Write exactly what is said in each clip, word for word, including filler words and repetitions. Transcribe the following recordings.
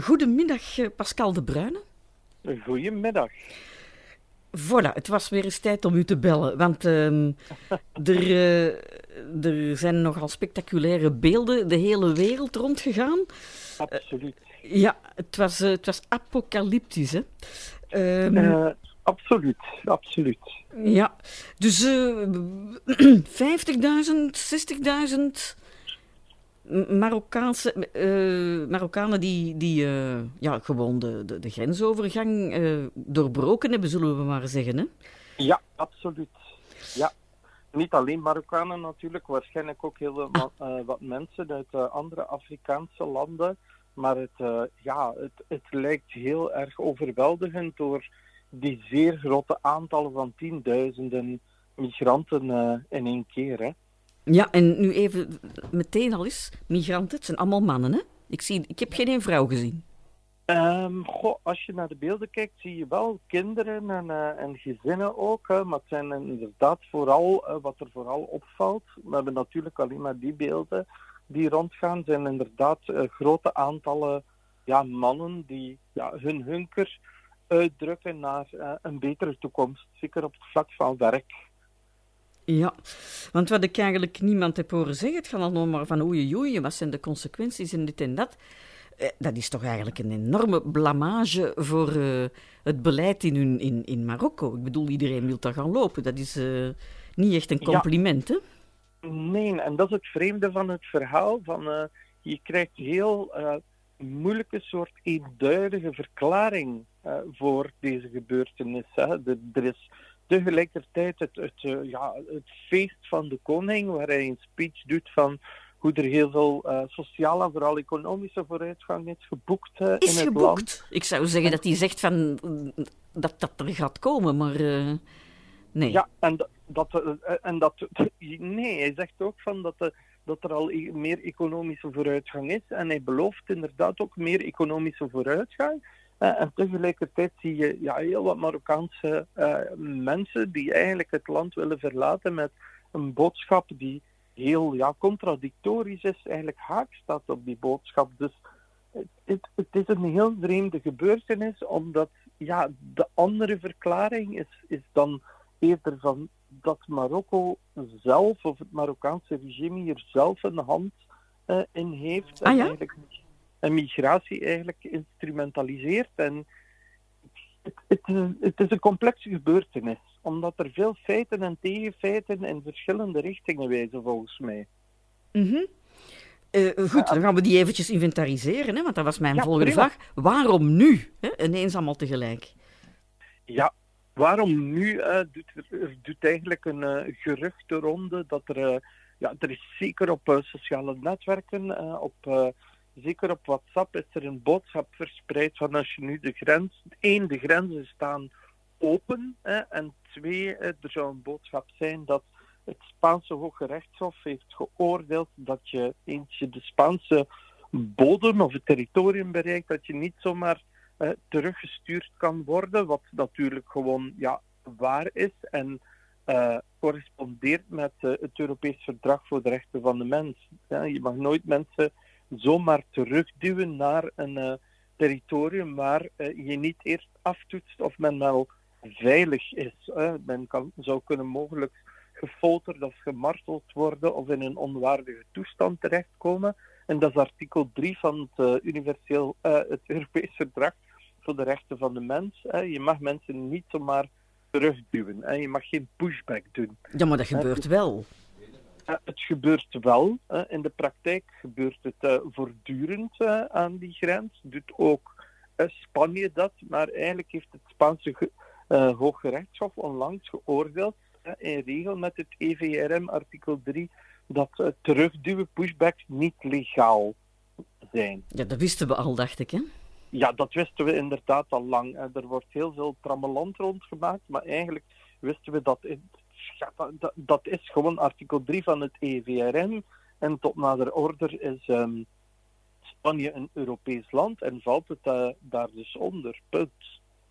Goedemiddag, eh, Pascal de Bruyne. Goedemiddag. Voilà, het was weer eens tijd om u te bellen, want uh, er, uh, er zijn nogal spectaculaire beelden de hele wereld rondgegaan. Absoluut. Uh, ja, het was, uh, het was apocalyptisch, hè. Um, uh, absoluut, absoluut. Ja, dus uh, vijftigduizend, zestigduizend Marokkaanse, uh, Marokkanen die, die uh, ja, gewoon de, de, de grensovergang uh, doorbroken hebben, zullen we maar zeggen, hè? Ja, absoluut. Ja. Niet alleen Marokkanen natuurlijk, waarschijnlijk ook heel ah. uh, wat mensen uit uh, andere Afrikaanse landen. Maar het, uh, ja, het, het lijkt heel erg overweldigend door die zeer grote aantallen van tienduizenden migranten uh, in één keer, hè. Ja, en nu even meteen al eens, migranten, het zijn allemaal mannen, hè? Ik, zie, ik heb geen één vrouw gezien. Um, goh, als je naar de beelden kijkt, zie je wel kinderen en, uh, en gezinnen ook. Hè, maar het zijn inderdaad vooral, uh, wat er vooral opvalt, we hebben natuurlijk alleen maar die beelden die rondgaan, zijn inderdaad uh, grote aantallen ja, mannen die ja, hun hunker uitdrukken naar uh, een betere toekomst. Zeker op het vlak van werk. Ja, want wat ik eigenlijk niemand heb horen zeggen, het gaat al nog maar van oei oei, wat zijn de consequenties en dit en dat. Eh, dat is toch eigenlijk een enorme blamage voor uh, het beleid in, hun, in, in Marokko. Ik bedoel, iedereen wil daar gaan lopen. Dat is uh, niet echt een compliment, ja. hè? Nee, en dat is het vreemde van het verhaal. Van, uh, je krijgt heel uh, moeilijke soort eenduidige verklaring uh, voor deze gebeurtenis. Hè. De, er is tegelijkertijd het, het, uh, ja, het feest van de koning, waar hij een speech doet van hoe er heel veel uh, sociale en vooral economische vooruitgang is geboekt uh, is in het geboekt. land. Ik zou zeggen dat hij zegt van, dat dat er gaat komen, maar uh, nee. Ja, en dat, dat, uh, en dat... Nee, hij zegt ook van dat, uh, dat er al e- meer economische vooruitgang is. En hij belooft inderdaad ook meer economische vooruitgang. Uh, en tegelijkertijd zie je ja, heel wat Marokkaanse uh, mensen die eigenlijk het land willen verlaten met een boodschap die heel ja, contradictorisch is, eigenlijk haak staat op die boodschap. Dus het, het, het is een heel vreemde gebeurtenis, omdat ja, de andere verklaring is, is dan eerder van dat Marokko zelf, of het Marokkaanse regime hier zelf een hand uh, in heeft. Ah, en ja? eigenlijk en migratie eigenlijk instrumentaliseert. En het, het, het is een complexe gebeurtenis, omdat er veel feiten en tegenfeiten in verschillende richtingen wijzen, volgens mij. Mm-hmm. Uh, goed, dan gaan we die eventjes inventariseren, hè, want dat was mijn ja, volgende prima. vraag. Waarom nu? Hè, ineens allemaal tegelijk. Ja, waarom nu? Uh, doet, er doet eigenlijk een uh, gerucht de ronde dat er... Uh, ja, er is zeker op uh, sociale netwerken, uh, op... Uh, Zeker op WhatsApp is er een boodschap verspreid van als je nu de grens... één, de grenzen staan open. Hè, en twee, er zou een boodschap zijn dat het Spaanse Hoge Rechtshof heeft geoordeeld dat je eens je de Spaanse bodem of het territorium bereikt, dat je niet zomaar uh, teruggestuurd kan worden. Wat natuurlijk gewoon ja, waar is en uh, correspondeert met uh, het Europees Verdrag voor de Rechten van de Mens. Ja, je mag nooit mensen zomaar terugduwen naar een uh, territorium waar uh, je niet eerst aftoetst of men wel veilig is. Uh. Men kan, zou kunnen mogelijk gefolterd of gemarteld worden of in een onwaardige toestand terechtkomen. En dat is artikel drie van het, uh, universeel, uh, het Europees Verdrag voor de Rechten van de Mens. Uh. Je mag mensen niet zomaar terugduwen. Uh. Je mag geen pushback doen. Ja, maar dat gebeurt uh, wel. Uh, het gebeurt wel. Uh, in de praktijk gebeurt het uh, voortdurend uh, aan die grens. Doet ook uh, Spanje dat. Maar eigenlijk heeft het Spaanse ge- uh, Hoge Rechtshof onlangs geoordeeld, uh, in regel met het E V R M artikel drie, dat uh, terugduwen, pushbacks niet legaal zijn. Ja, dat wisten we al, dacht ik, hè? Ja, dat wisten we inderdaad al lang. Uh, er wordt heel veel trammeland rondgemaakt, maar eigenlijk wisten we dat... In, Ja, dat, dat is gewoon artikel drie van het E V R M. En tot nader order is um, Spanje een Europees land en valt het uh, daar dus onder. Punt.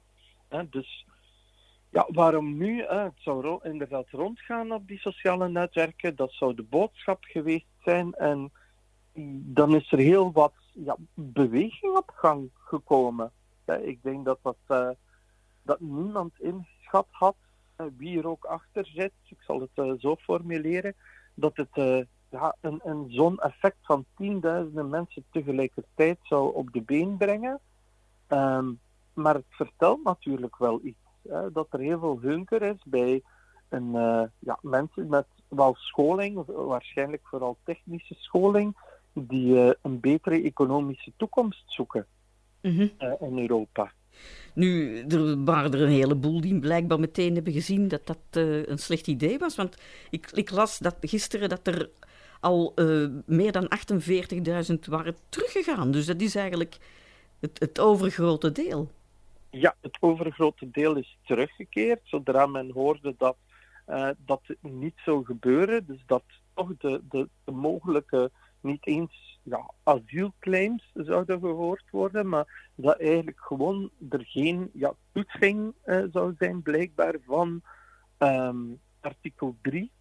He, dus ja, waarom nu? Uh, het zou ro- inderdaad rondgaan op die sociale netwerken. Dat zou de boodschap geweest zijn. En dan is er heel wat ja, beweging op gang gekomen. Uh, ik denk dat, dat, uh, dat niemand ingeschat had, uh, wie er ook achter zit. Ik zal het uh, zo formuleren, dat het uh, ja, een, een zo'n effect van tienduizenden mensen tegelijkertijd zou op de been brengen. Um, maar het vertelt natuurlijk wel iets. Hè, dat er heel veel hunker is bij een, uh, ja, mensen met wel scholing, waarschijnlijk vooral technische scholing, die uh, een betere economische toekomst zoeken mm-hmm. uh, in Europa. Nu, er waren er een heleboel die blijkbaar meteen hebben gezien dat dat uh, een slecht idee was. Want ik, ik las dat gisteren dat er al uh, meer dan achtenveertigduizend waren teruggegaan. Dus dat is eigenlijk het, het overgrote deel. Ja, het overgrote deel is teruggekeerd. Zodra men hoorde dat uh, dat niet zou gebeuren, dus dat toch de, de, de mogelijke niet eens ja, asielclaims zouden gehoord worden, maar dat eigenlijk gewoon er geen ja, toetsing uh, zou zijn, blijkbaar, van um, artikel drie.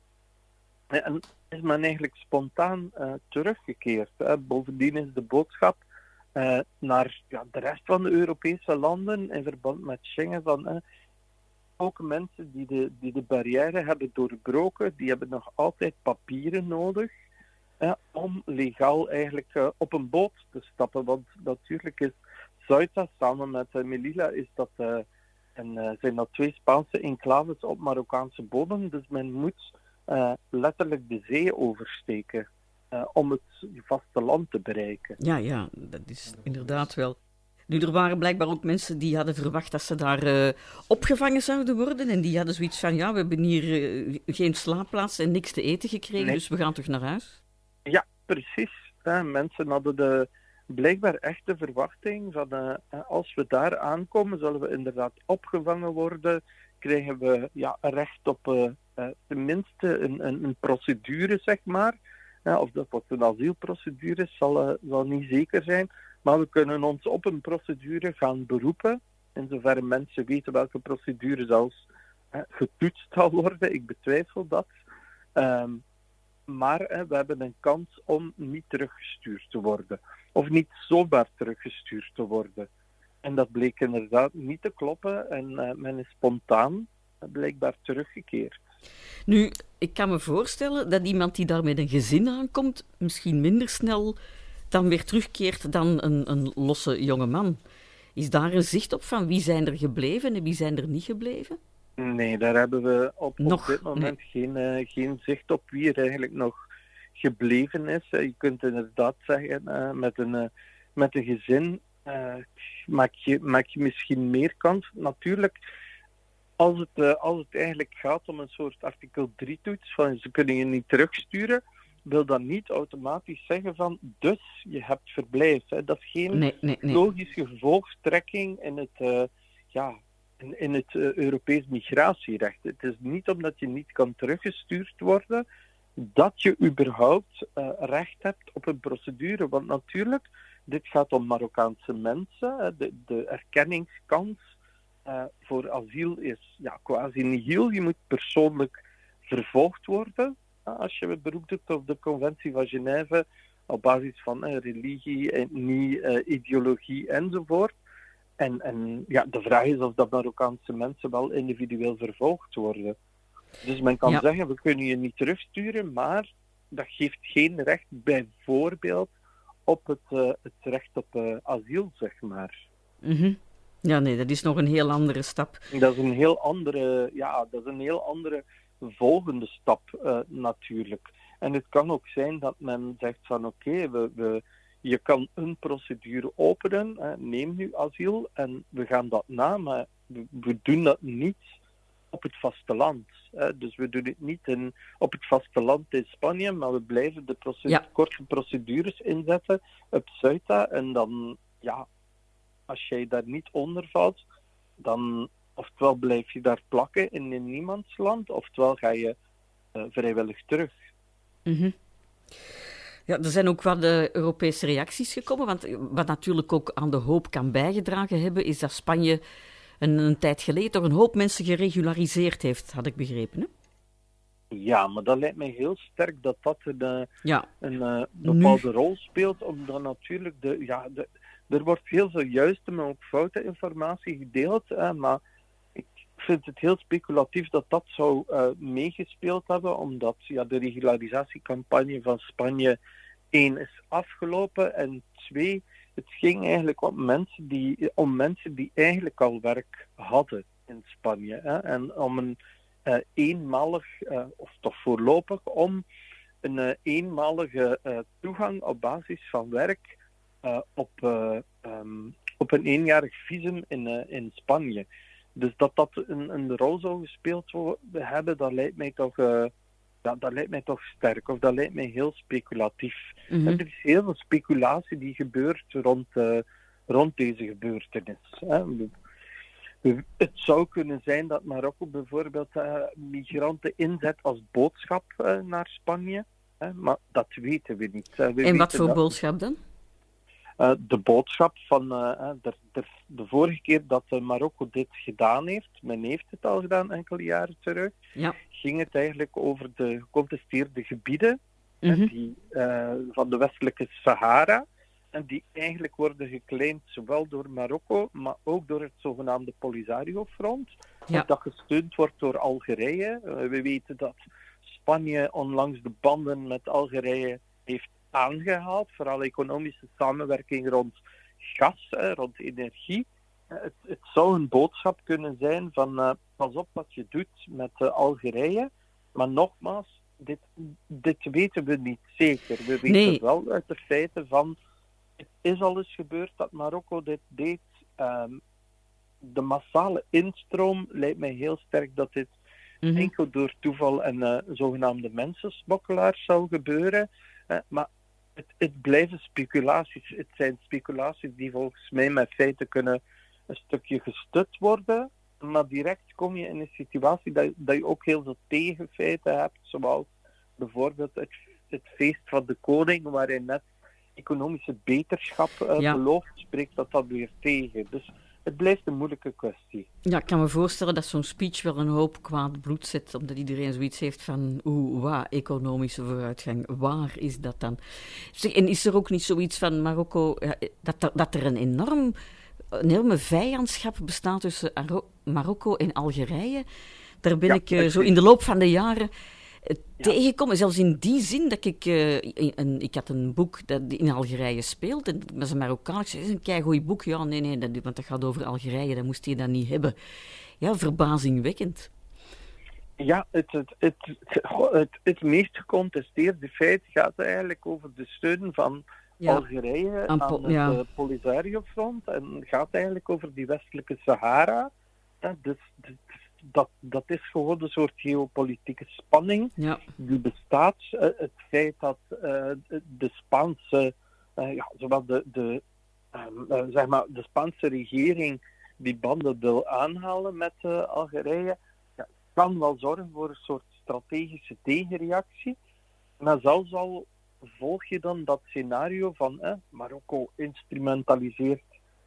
En is men eigenlijk spontaan uh, teruggekeerd. Hè. Bovendien is de boodschap uh, naar ja, de rest van de Europese landen in verband met Schengen van uh, ook mensen die de, die de barrière hebben doorbroken, die hebben nog altijd papieren nodig uh, om legaal eigenlijk uh, op een boot te stappen. Want natuurlijk is Ceuta samen met uh, Melilla is dat, uh, en, uh, zijn dat twee Spaanse enclaves op Marokkaanse bodem, dus men moet Uh, letterlijk de zee oversteken uh, om het vasteland te bereiken. Ja, ja, dat is inderdaad wel. Nu, er waren blijkbaar ook mensen die hadden verwacht dat ze daar uh, opgevangen zouden worden en die hadden zoiets van, ja, we hebben hier uh, geen slaapplaats en niks te eten gekregen, nee. Dus we gaan toch naar huis? Ja, precies. Uh, mensen hadden de, blijkbaar echt de verwachting van, uh, als we daar aankomen, zullen we inderdaad opgevangen worden, krijgen we ja, recht op uh, uh, tenminste een, een, een procedure, zeg maar. Uh, of dat wat een asielprocedure is, zal, uh, zal niet zeker zijn. Maar we kunnen ons op een procedure gaan beroepen, in zoverre mensen weten welke procedure zelfs uh, getoetst zal worden. Ik betwijfel dat. Um, maar uh, we hebben een kans om niet teruggestuurd te worden. Of niet zomaar teruggestuurd te worden. En dat bleek inderdaad niet te kloppen en uh, men is spontaan uh, blijkbaar teruggekeerd. Nu, ik kan me voorstellen dat iemand die daar met een gezin aankomt misschien minder snel dan weer terugkeert dan een, een losse jonge man. Is daar een zicht op van wie zijn er gebleven en wie zijn er niet gebleven? Nee, daar hebben we op, nog, op dit moment nee. geen, uh, geen zicht op wie er eigenlijk nog gebleven is. Uh, je kunt inderdaad zeggen, uh, met, een, uh, met een gezin uh, maak, je, maak je misschien meer kans. Natuurlijk, als het, uh, als het eigenlijk gaat om een soort artikel drie-toets, van ze kunnen je niet terugsturen, wil dat niet automatisch zeggen van, dus je hebt verblijf. Hè. Dat is geen nee, nee, nee. logische gevolgtrekking in het... Uh, ja, In, in het uh, Europees migratierecht. Het is niet omdat je niet kan teruggestuurd worden dat je überhaupt uh, recht hebt op een procedure. Want natuurlijk, dit gaat om Marokkaanse mensen. De, de erkenningskans uh, voor asiel is ja, quasi nihil. Je moet persoonlijk vervolgd worden uh, als je beroep doet op de Conventie van Genève op basis van uh, religie, etnie, uh, ideologie enzovoort. En, en ja, de vraag is of dat Marokkaanse mensen wel individueel vervolgd worden. Dus men kan ja. zeggen, we kunnen je niet terugsturen, maar dat geeft geen recht bijvoorbeeld op het, uh, het recht op uh, asiel, zeg maar. Mm-hmm. Ja, nee, dat is nog een heel andere stap. Dat is een heel andere, ja, dat is een heel andere volgende stap uh, natuurlijk. En het kan ook zijn dat men zegt van oké, okay, we... we je kan een procedure openen, hè, neem nu asiel en we gaan dat na, maar we, we doen dat niet op het vasteland. Hè. Dus we doen het niet in, op het vasteland in Spanje, maar we blijven de procedu- ja. korte procedures inzetten op Ceuta en dan, ja, als jij daar niet onder valt, dan oftewel blijf je daar plakken in, in niemands land, oftewel ga je uh, vrijwillig terug. Mm-hmm. Ja, er zijn ook wat de Europese reacties gekomen, want wat natuurlijk ook aan de hoop kan bijgedragen hebben, is dat Spanje een, een tijd geleden toch een hoop mensen geregulariseerd heeft, had ik begrepen, hè? Ja, maar dat lijkt mij heel sterk dat dat een, ja. een uh, bepaalde nu... rol speelt, omdat natuurlijk de, ja, de, er wordt heel veel juiste, maar ook foute informatie gedeeld. Hè, maar ik vind het heel speculatief dat dat zou uh, meegespeeld hebben, omdat ja, de regularisatiecampagne van Spanje één is afgelopen en twee, het ging eigenlijk om mensen die, om mensen die eigenlijk al werk hadden in Spanje. Hè, en om een uh, eenmalig, uh, of toch voorlopig, om een uh, eenmalige uh, toegang op basis van werk uh, op, uh, um, op een eenjarig visum in, uh, in Spanje. Dus dat dat een, een rol zou gespeeld hebben, dat lijkt mij toch, uh, dat, dat lijkt mij toch sterk, of dat lijkt mij heel speculatief. Mm-hmm. En er is heel veel speculatie die gebeurt rond, uh, rond deze gebeurtenis. Hè. Het zou kunnen zijn dat Marokko bijvoorbeeld uh, migranten inzet als boodschap uh, naar Spanje, hè, maar dat weten we niet. Uh, we en wat voor dat... boodschap dan? Uh, de boodschap van uh, de, de, de vorige keer dat uh, Marokko dit gedaan heeft, men heeft het al gedaan enkele jaren terug, ja. ging het eigenlijk over de gecontesteerde gebieden mm-hmm. uh, die, uh, van de westelijke Sahara. En die eigenlijk worden geclaimd zowel door Marokko, maar ook door het zogenaamde Polisario-front. Ja. Dat gesteund wordt door Algerije. Uh, we weten dat Spanje onlangs de banden met Algerije heeft aangehaald, vooral economische samenwerking rond gas, hè, rond energie. Uh, het, het zou een boodschap kunnen zijn van uh, pas op wat je doet met uh, Algerije. Maar nogmaals, dit, dit weten we niet zeker. We weten nee. wel uit de feiten van... Het is al eens gebeurd dat Marokko dit deed. Um, de massale instroom lijkt mij heel sterk dat dit mm-hmm. enkel door toeval en uh, zogenaamde mensensmokkelaars zou gebeuren. Uh, maar het, het blijven speculaties. Het zijn speculaties die volgens mij met feiten kunnen een stukje gestut worden. Maar direct kom je in een situatie dat, dat je ook heel veel tegenfeiten hebt. Zoals bijvoorbeeld het, het feest van de koning, waarin net economische beterschap uh, ja. belooft, spreekt dat dat weer tegen. Dus het blijft een moeilijke kwestie. Ja, ik kan me voorstellen dat zo'n speech wel een hoop kwaad bloed zet, omdat iedereen zoiets heeft van, oeh, wat, economische vooruitgang, waar is dat dan? Zeg, en is er ook niet zoiets van Marokko, ja, dat, er, dat er een enorm, een enorme vijandschap bestaat tussen Aro- Marokko en Algerije? Daar ben ja, ik uh, zo in de loop van de jaren Ja. tegenkomen. Zelfs in die zin dat ik... Uh, een, ik had een boek dat in Algerije speelt. En dat is een Marokkaan. Ik zei, dat is een keigoed boek. Ja, nee, nee, dat, want dat gaat over Algerije. Dat moest je dan niet hebben. Ja, verbazingwekkend. Ja, het, het, het, het, het, het meest gecontesteerde feit gaat eigenlijk over de steun van ja. Algerije aan, aan het ja. Polisario-front. En gaat eigenlijk over die westelijke Sahara. Ja, dus... dus Dat, dat is gewoon een soort geopolitieke spanning ja. die bestaat. Uh, het feit dat uh, de Spaanse, uh, ja, zowel de, de, um, uh, zeg maar, de Spaanse regering die banden wil aanhalen met uh, Algerije, ja, kan wel zorgen voor een soort strategische tegenreactie. Maar zelfs al volg je dan dat scenario van eh, Marokko instrumentaliseert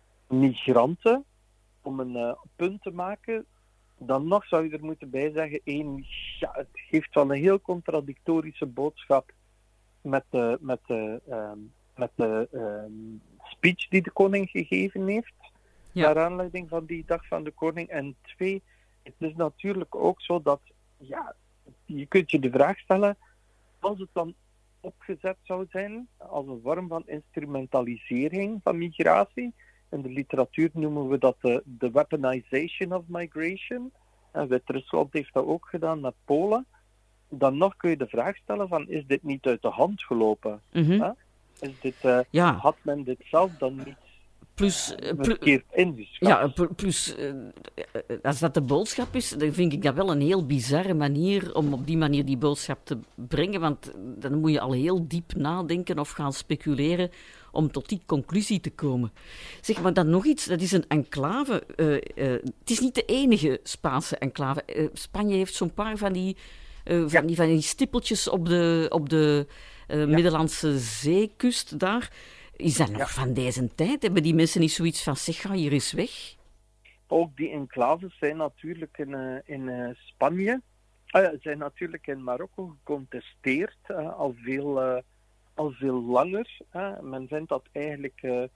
migranten om een uh, punt te maken. Dan nog zou je er moeten bij zeggen, één, ja, het geeft wel een heel contradictorische boodschap met de, met de, um, met de um, speech die de koning gegeven heeft, ja. naar aanleiding van die dag van de koning. En twee, het is natuurlijk ook zo dat, ja, je kunt je de vraag stellen, als het dan opgezet zou zijn als een vorm van instrumentalisering van migratie. In de literatuur noemen we dat de, de weaponization of migration. En Wit-Rusland heeft dat ook gedaan met Polen. Dan nog kun je de vraag stellen van, is dit niet uit de hand gelopen? Mm-hmm. Is dit, uh, ja. Had men dit zelf dan niet plus, uh, verkeerd ingeschat? Ja, plus, uh, als dat de boodschap is, dan vind ik dat wel een heel bizarre manier om op die manier die boodschap te brengen, want dan moet je al heel diep nadenken of gaan speculeren om tot die conclusie te komen. Zeg maar dan nog iets, dat is een enclave. Uh, uh, het is niet de enige Spaanse enclave. Uh, Spanje heeft zo'n paar van die, uh, van, ja. die, van die stippeltjes op de, op de uh, ja. Middellandse zeekust daar. Is dat nog ja. van deze tijd? Hebben die mensen niet zoiets van, zeg, ga hier eens weg? Ook die enclaves zijn natuurlijk in, uh, in uh, Spanje, uh, zijn natuurlijk in Marokko gecontesteerd, uh, al veel... Uh, al veel langer. Hè. Men vindt dat eigenlijk uh,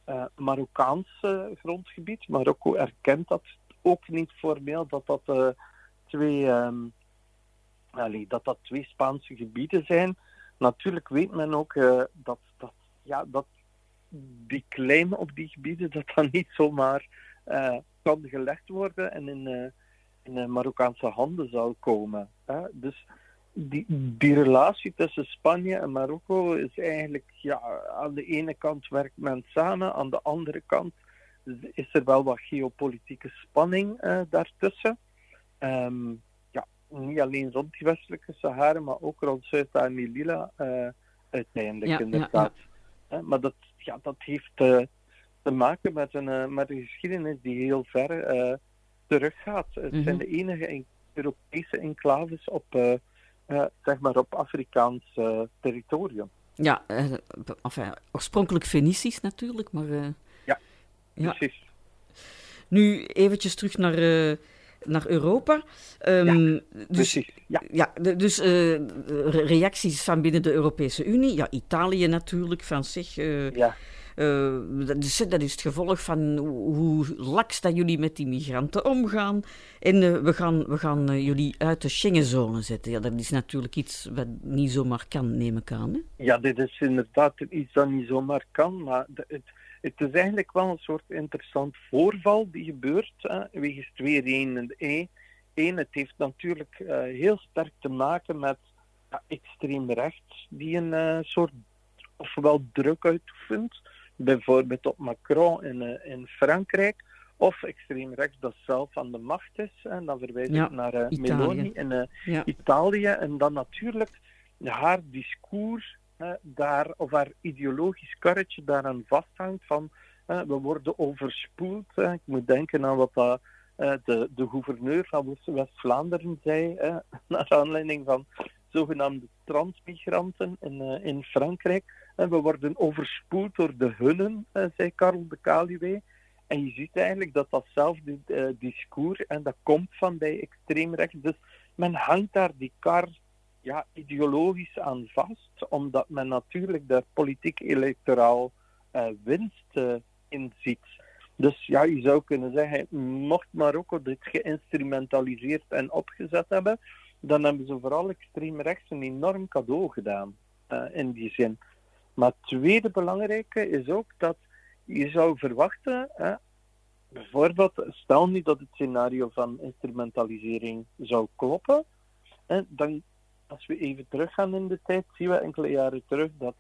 uh, Marokkaans uh, grondgebied. Marokko erkent dat ook niet formeel, dat dat, uh, twee, um, allee, dat dat twee Spaanse gebieden zijn. Natuurlijk weet men ook uh, dat, dat, ja, dat die claim op die gebieden dat dat niet zomaar uh, kan gelegd worden en in, uh, in uh, Marokkaanse handen zou komen. Hè? Dus die, die relatie tussen Spanje en Marokko is eigenlijk, ja, aan de ene kant werkt men samen, aan de andere kant is er wel wat geopolitieke spanning uh, daartussen. Um, ja, niet alleen rond die westelijke Sahara, maar ook rond Ceuta en Melilla uh, uiteindelijk ja, inderdaad. Ja, ja. Uh, maar dat, ja, dat heeft uh, te maken met een, uh, met een geschiedenis die heel ver uh, teruggaat. Het mm-hmm. zijn de enige Europese enclaves op, uh, uh, zeg maar op Afrikaans uh, territorium. Ja, uh, enfin, oorspronkelijk Fenicisch natuurlijk, maar... Uh... Ja, ja, precies. Nu eventjes terug naar, uh, naar Europa. Um, ja, dus, precies. Ja, ja de, dus uh, reacties van binnen de Europese Unie. Ja, Italië natuurlijk, van zich. Uh, ja. Uh, dat, is, dat is het gevolg van hoe, hoe laks dat jullie met die migranten omgaan. En uh, we gaan, we gaan uh, jullie uit de Schengenzone zetten. Ja, dat is natuurlijk iets wat niet zomaar kan, neem ik aan. Hè? Ja, dit is inderdaad iets dat niet zomaar kan, maar de, het... Het is eigenlijk wel een soort interessant voorval die gebeurt, hè, wegens twee redenen. Eén, het heeft natuurlijk uh, heel sterk te maken met uh, extreem rechts, die een uh, soort ofwel druk uitoefent, bijvoorbeeld op Macron in, uh, in Frankrijk, of extreem rechts dat zelf aan de macht is. En dan verwijs ik ja, naar uh, Meloni in uh, ja. Italië. En dan natuurlijk haar discours... Uh, daar, of haar ideologisch karretje daaraan vasthangt van uh, we worden overspoeld. Uh, ik moet denken aan wat uh, de, de gouverneur van West-Vlaanderen zei, uh, naar aanleiding van zogenaamde transmigranten in, uh, in Frankrijk. Uh, we worden overspoeld door de hunnen, uh, zei Karel de Kaluwe. En je ziet eigenlijk dat datzelfde uh, discours, en dat komt van bij extreemrechts. Dus men hangt daar die kar ja, ideologisch aan vast, omdat men natuurlijk daar politiek-electoraal uh, winst uh, in ziet. Dus ja, je zou kunnen zeggen, mocht Marokko dit geïnstrumentaliseerd en opgezet hebben, dan hebben ze vooral extreem rechts een enorm cadeau gedaan, uh, in die zin. Maar het tweede belangrijke is ook dat je zou verwachten, uh, bijvoorbeeld, stel nu dat het scenario van instrumentalisering zou kloppen, uh, dan als we even teruggaan in de tijd, zien we enkele jaren terug dat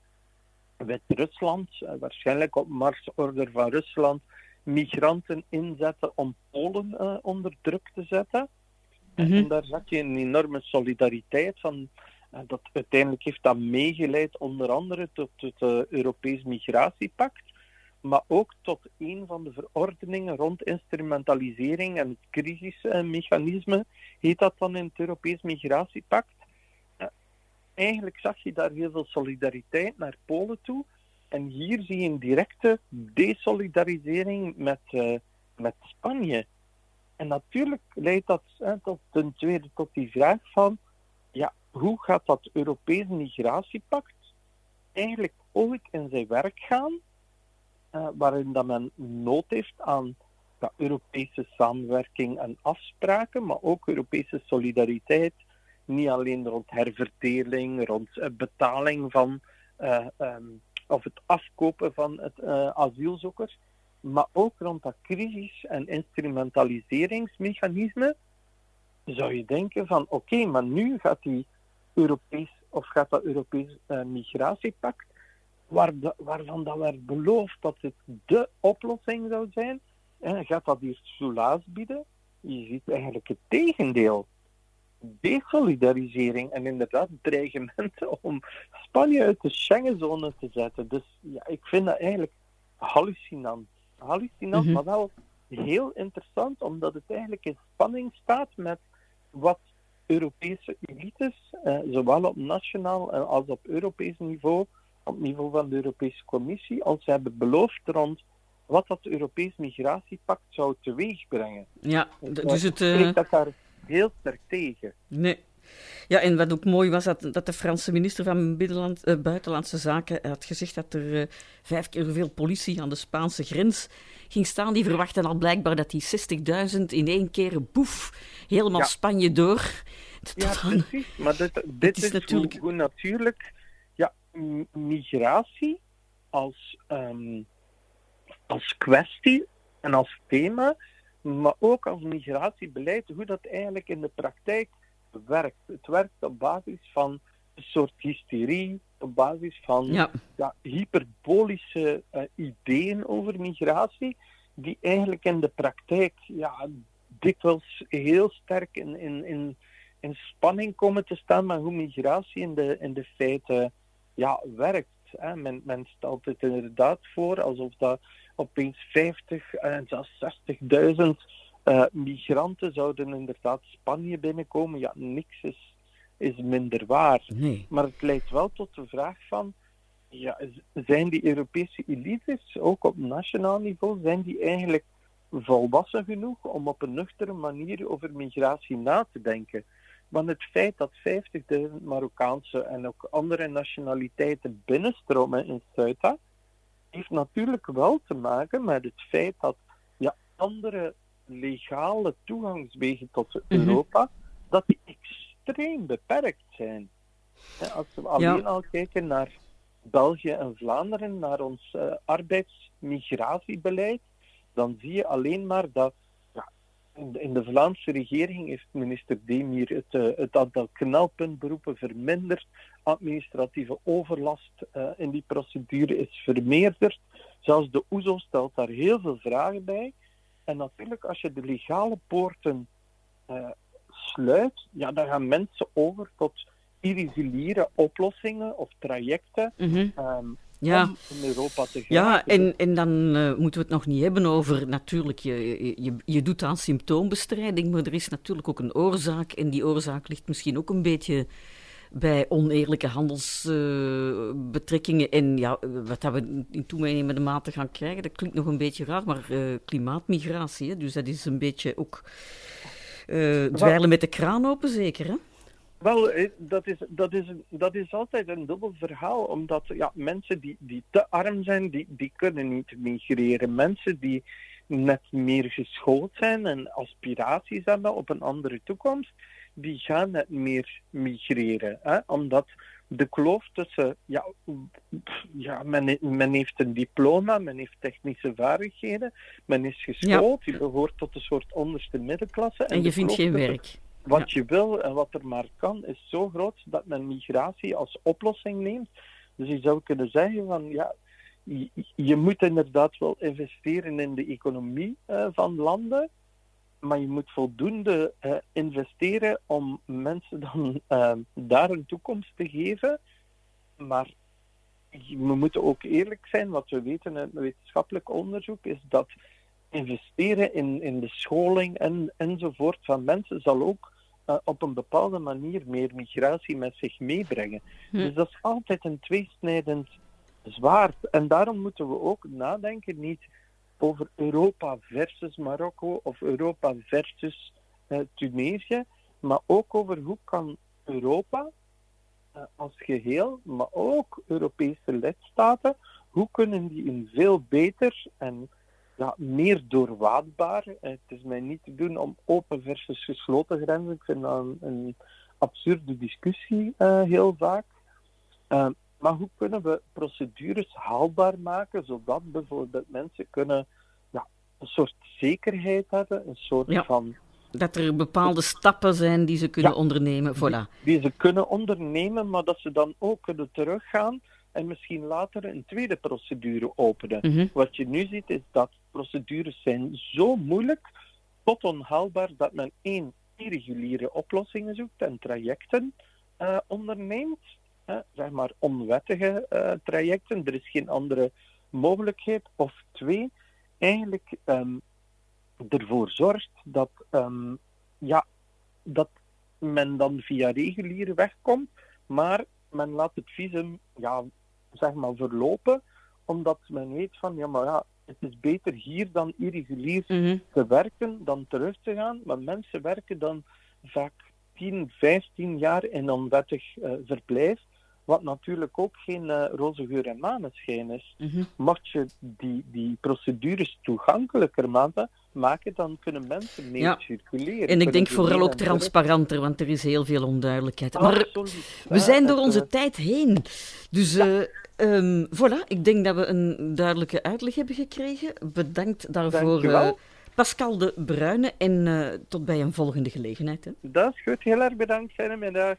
Wit-Rusland, waarschijnlijk op marsorder van Rusland, migranten inzetten om Polen uh, onder druk te zetten. Mm-hmm. En daar zag je een enorme solidariteit van. Uh, dat uiteindelijk heeft dat meegeleid onder andere tot het uh, Europees Migratiepact, maar ook tot een van de verordeningen rond instrumentalisering en het crisismechanisme, heet dat dan in het Europees Migratiepact. Eigenlijk zag je daar heel veel solidariteit naar Polen toe. En hier zie je een directe desolidarisering met, uh, met Spanje. En natuurlijk leidt dat hè, tot, ten tweede tot die vraag van, ja, hoe gaat dat Europees Migratiepact eigenlijk ooit in zijn werk gaan, uh, waarin dat men nood heeft aan ja, Europese samenwerking en afspraken, maar ook Europese solidariteit. Niet alleen rond herverdeling, rond uh, betaling van, uh, um, of het afkopen van het uh, asielzoekers, maar ook rond dat crisis- en instrumentaliseringsmechanisme, zou je denken van oké, okay, maar nu gaat die Europees, of gaat dat Europees uh, Migratiepact, waar de, waarvan dat werd beloofd dat het de oplossing zou zijn, uh, gaat dat hier soelaas bieden? Je ziet eigenlijk het tegendeel. Desolidarisering en inderdaad dreigementen om Spanje uit de Schengenzone te zetten. Dus ja, ik vind dat eigenlijk hallucinant. Hallucinant, mm-hmm. maar wel heel interessant, omdat het eigenlijk in spanning staat met wat Europese elites, eh, zowel op nationaal als op Europees niveau, op niveau van de Europese Commissie, ons hebben beloofd rond wat dat Europees Migratiepact zou teweegbrengen. Ja, d- dus het... Uh... dat daar heel sterk tegen. Nee. Ja, en wat ook mooi was, dat, dat de Franse minister van Binnenland, uh, Buitenlandse Zaken had gezegd dat er uh, vijf keer zoveel politie aan de Spaanse grens ging staan. Die verwachten al blijkbaar dat die zestigduizend in één keer, boef, helemaal ja. Spanje door. Ja, precies. Maar dit, dit is, is natuurlijk... Hoe, hoe natuurlijk ja, migratie als, um, als kwestie en als thema, maar ook als migratiebeleid, hoe dat eigenlijk in de praktijk werkt. Het werkt op basis van een soort hysterie, op basis van ja. Ja, hyperbolische uh, ideeën over migratie, die eigenlijk in de praktijk ja, dikwijls heel sterk in, in, in, in spanning komen te staan met hoe migratie in de, in de feiten ja, werkt. Hè. Men, men stelt het inderdaad voor alsof dat opeens vijftig en zelfs zestigduizend uh, migranten zouden inderdaad Spanje binnenkomen. Ja, niks is, is minder waar. Nee. Maar het leidt wel tot de vraag van, ja, zijn die Europese elites, ook op nationaal niveau, zijn die eigenlijk volwassen genoeg om op een nuchtere manier over migratie na te denken? Want het feit dat vijftigduizend Marokkaanse en ook andere nationaliteiten binnenstromen in Ceuta, heeft natuurlijk wel te maken met het feit dat ja, andere legale toegangswegen tot Europa, mm-hmm. dat die extreem beperkt zijn. Als we alleen ja. al kijken naar België en Vlaanderen, naar ons uh, arbeidsmigratiebeleid, dan zie je alleen maar dat ja, in, de, in de Vlaamse regering heeft minister Demir het, uh, het aantal knelpuntberoepen verminderd, administratieve overlast uh, in die procedure is vermeerderd. Zelfs de O E S O stelt daar heel veel vragen bij. En natuurlijk, als je de legale poorten uh, sluit, ja, dan gaan mensen over tot irreguliere oplossingen of trajecten mm-hmm. um, ja. om in Europa te gaan. Ja, en, en dan uh, moeten we het nog niet hebben over, natuurlijk, je, je, je doet aan symptoombestrijding, maar er is natuurlijk ook een oorzaak en die oorzaak ligt misschien ook een beetje bij oneerlijke handelsbetrekkingen uh, en ja, wat dat we in toenemende mate gaan krijgen, dat klinkt nog een beetje raar, maar uh, klimaatmigratie, hè? Dus dat is een beetje ook uh, dweilen met de kraan open, zeker, hè? Wel, dat is, dat, is, dat is altijd een dubbel verhaal, omdat ja, mensen die, die te arm zijn, die, die kunnen niet migreren. Mensen die net meer geschoold zijn en aspiraties hebben op een andere toekomst, die gaan net meer migreren. Hè? Omdat de kloof tussen, ja, ja men, men heeft een diploma, men heeft technische vaardigheden, men is geschoold, ja. Je behoort tot een soort onderste middenklasse. En, en je vindt geen tussen, werk. Wat ja. je wil en wat er maar kan, is zo groot dat men migratie als oplossing neemt. Dus je zou kunnen zeggen van, ja, je, je moet inderdaad wel investeren in de economie uh, van landen, maar je moet voldoende uh, investeren om mensen dan uh, daar een toekomst te geven. Maar we moeten ook eerlijk zijn, wat we weten uit wetenschappelijk onderzoek, is dat investeren in, in de scholing en, enzovoort van mensen zal ook uh, op een bepaalde manier meer migratie met zich meebrengen. Hm. Dus dat is altijd een tweesnijdend zwaard. En daarom moeten we ook nadenken, niet over Europa versus Marokko of Europa versus uh, Tunesië, maar ook over hoe kan Europa uh, als geheel, maar ook Europese lidstaten, hoe kunnen die een veel beter en ja, meer doorwaadbaar. Het is mij niet te doen om open versus gesloten grenzen. Ik vind dat een, een absurde discussie uh, heel vaak. Uh, maar hoe kunnen we procedures haalbaar maken, zodat bijvoorbeeld mensen kunnen ja, een soort zekerheid hebben, een soort ja, van... Dat er bepaalde stappen zijn die ze kunnen ja, ondernemen. Voilà. Die, die ze kunnen ondernemen, maar dat ze dan ook kunnen teruggaan en misschien later een tweede procedure openen. Mm-hmm. Wat je nu ziet is dat procedures zijn zo moeilijk tot onhaalbaar dat men één, irreguliere oplossingen zoekt en trajecten uh, onderneemt. Uh, zeg maar onwettige uh, trajecten. Er is geen andere mogelijkheid. Of twee, eigenlijk um, ervoor zorgt dat, um, ja, dat men dan via reguliere weg komt, maar men laat het visum ja, zeg maar verlopen, omdat men weet van, ja, maar ja, het is beter hier dan irregulier mm-hmm. te werken, dan terug te gaan. Maar mensen werken dan vaak tien, vijftien jaar in onwettig uh, verblijf, wat natuurlijk ook geen uh, roze geur en maneschijn is. Mm-hmm. Mocht je die, die procedures toegankelijker maken, maken, dan kunnen mensen meer ja. circuleren. En ik denk vooral ook transparanter, want er is heel veel onduidelijkheid. Ah, maar absoluut. we zijn door ja, onze uh, tijd heen. Dus ja. uh, um, voilà, ik denk dat we een duidelijke uitleg hebben gekregen. Bedankt daarvoor, uh, Pascal de Bruyne. En uh, tot bij een volgende gelegenheid. Hè. Dat is goed. Heel erg bedankt. Fijne middag.